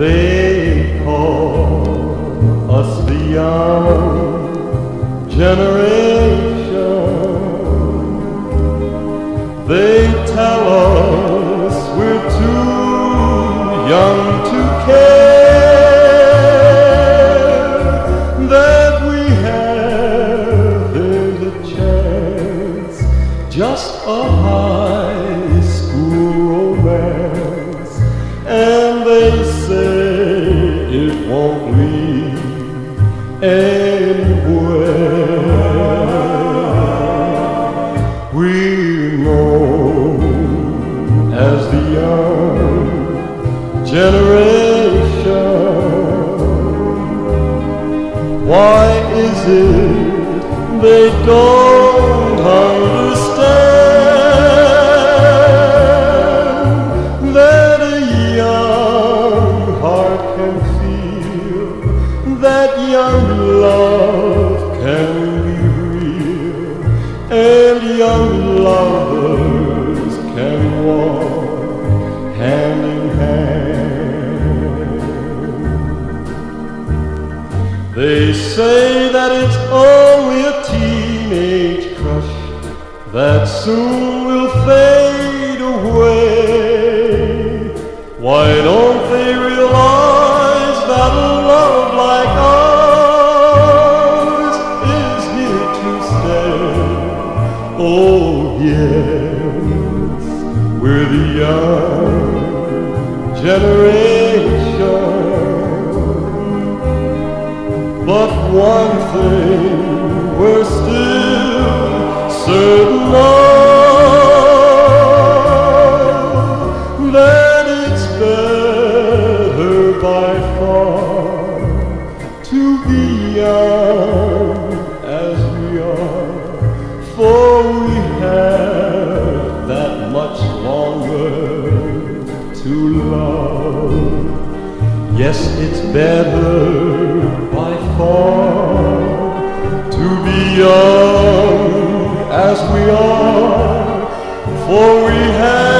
They call us the young generation. They tell us we're too young to care, that we have, there's a chance, just a high school romance, and they say it won't lead anywhere. We're known as the young generation. Why is it they don't understand that a young heart can feel, that young love can be real, and young lovers can walk hand in hand? They say that it's only a teenage crush that soon will fade away. Why don't they realize that a love like ours is here to stay? Oh yes, we're the young generation. But one thing we're still certain of, that it's better by far to be young as we are, for we have that much longer to love. Yes, it's better by far to be young as we are, for we have